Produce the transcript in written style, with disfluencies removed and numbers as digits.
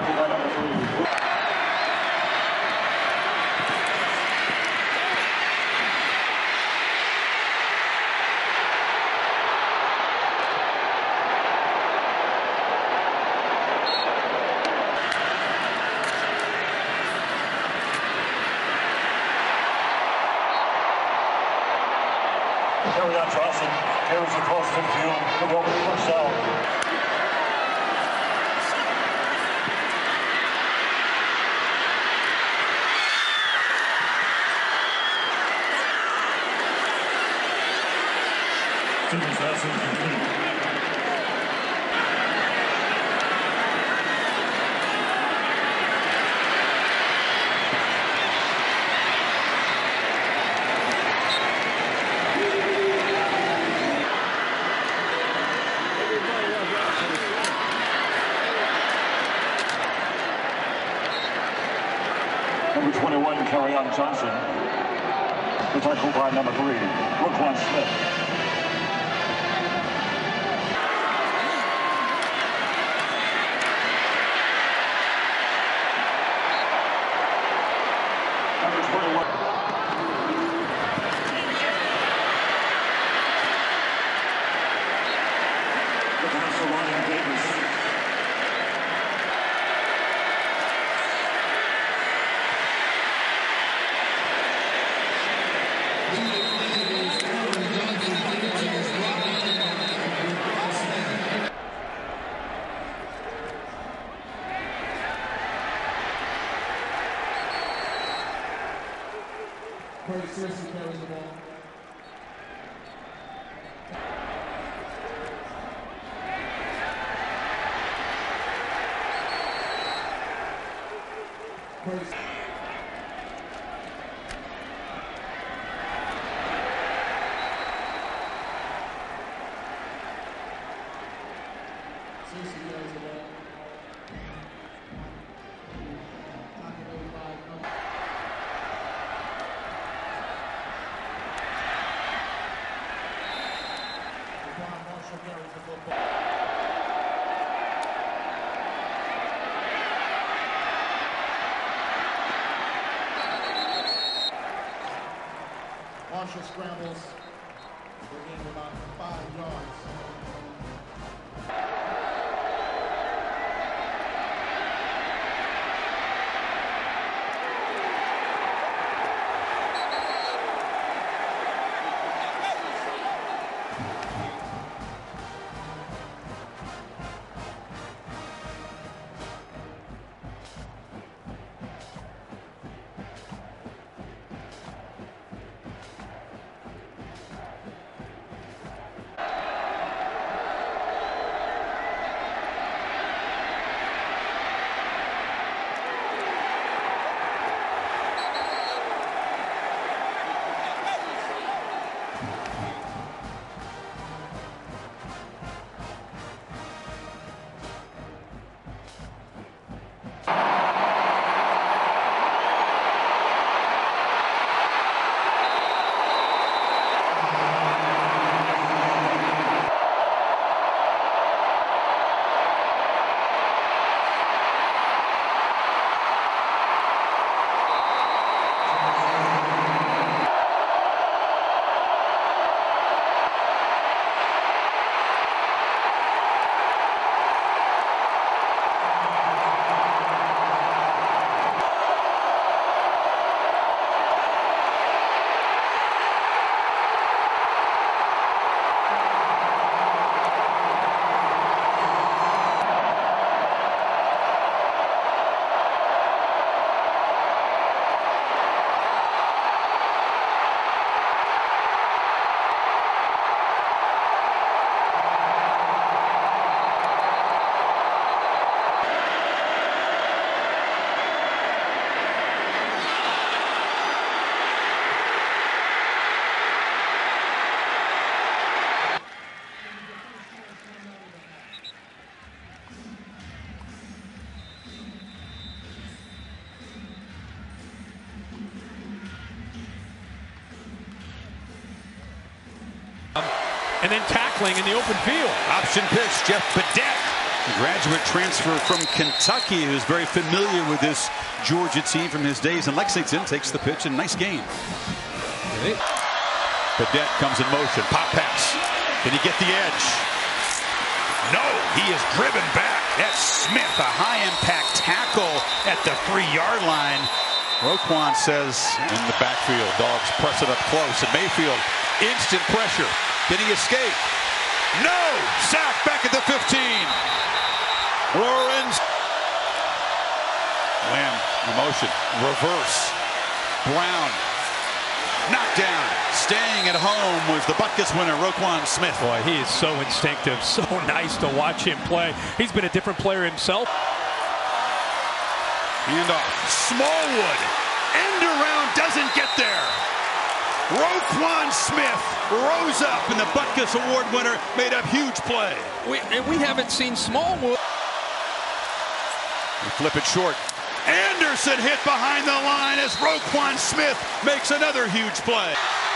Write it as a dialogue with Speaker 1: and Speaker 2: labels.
Speaker 1: Kerryon Johnson carries across the field to Robert Purcell. Finish that's incomplete. Number 21, Kerryon Johnson. The tackle by number 3, Roquan Smith. Number 21. The pass to Ryan Davis.
Speaker 2: Curtis Searcy carries the ball. Curtis. Searcy carries the ball. Marshall carries the football. Marshall scrambles to gain about 5 yards.
Speaker 3: And then tackling in the open field.
Speaker 4: Option pitch, Jeff Badet
Speaker 3: A graduate transfer from Kentucky who's very familiar with this Georgia team from his days in Lexington. Takes the pitch and nice game. Cadet comes in motion. Pop pass. Can he get the edge? No, he is driven back. That's Smith, a high-impact tackle at the 3-yard line. Roquan says in the backfield, dogs press it up close. And Mayfield, instant pressure. Did he escape? No! Sack back at the 15. Lorenz. Lamb, in motion. Reverse. Brown. Knocked down. Staying at home was the Butkus winner, Roquan Smith.
Speaker 4: Boy, he is so instinctive. So nice to watch him play. He's been a different player himself.
Speaker 3: Handoff. Smallwood. End around doesn't get there. Roquan Smith rose up, and the Butkus Award winner made a huge play.
Speaker 4: We haven't seen Smallwood.
Speaker 3: They flip it short. Anderson hit behind the line as Roquan Smith makes another huge play.